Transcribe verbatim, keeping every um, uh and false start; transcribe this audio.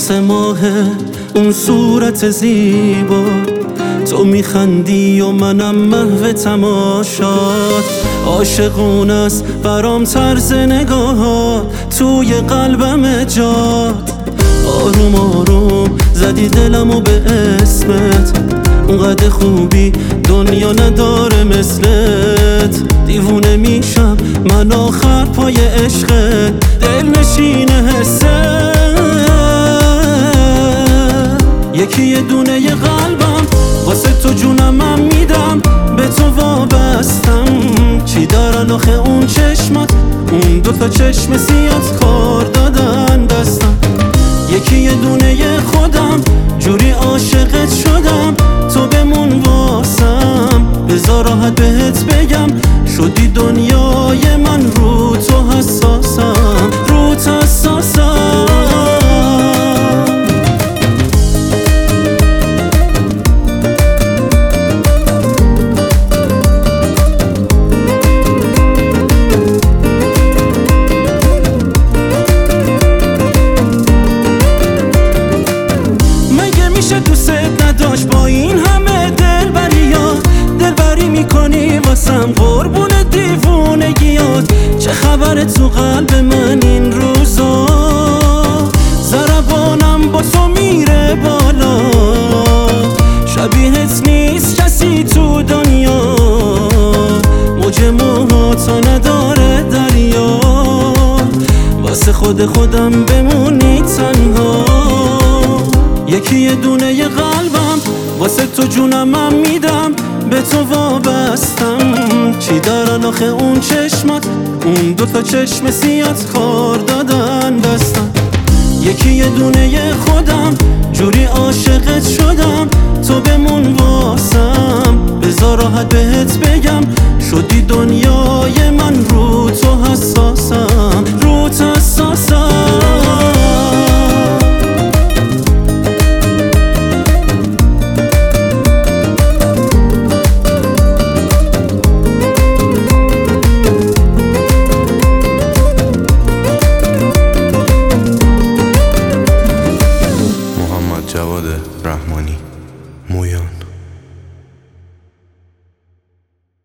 واسه ماه اون صورت زیبا، تو میخندی و منم محو تماشات. عاشقون است برام طرز نگاهات، توی قلبم جات. آروم آروم زدی دلمو به اسمت، اونقدر خوبی دنیا نداره مثلت. دیوونه میشم من آخر پای عشقت، دل نشین حسه. یکی یه دونه ی قلبم واسه تو جونم میدم، به تو وابستم. چی دارن آخه اون چشمات، اون دوتا چشم سیات کار دادن دستم. یکی یه دونه ی خودم، جوری عاشقت شدم، تو بمون واسم. بذار راحت بهت بگم، شدی دنیای من، رو تو حساسم، رو تو حساسم. میشه دوست نداشت با این همه دلبریات، دلبری میکنی واسم قربون دیوونگیات. چه خبره تو قلب من این روزا، ضربانم با تو میره بالا. شبیهت نیست کسی تو دنیا، موج موهاتو نداره دریا. واسه خود خودم بمونی تنها. یکی یه دونه ی قلبم واسه تو جونم میدم، به تو وابستم. چی دارن آخه اون چشمات، اون دوتا چشم سیات کار دادن دستم. یکی یه دونه ی خودم، جوری عاشقت شدم، تو بمون واسم. بذار راحت بهت بگم، شدی دنیا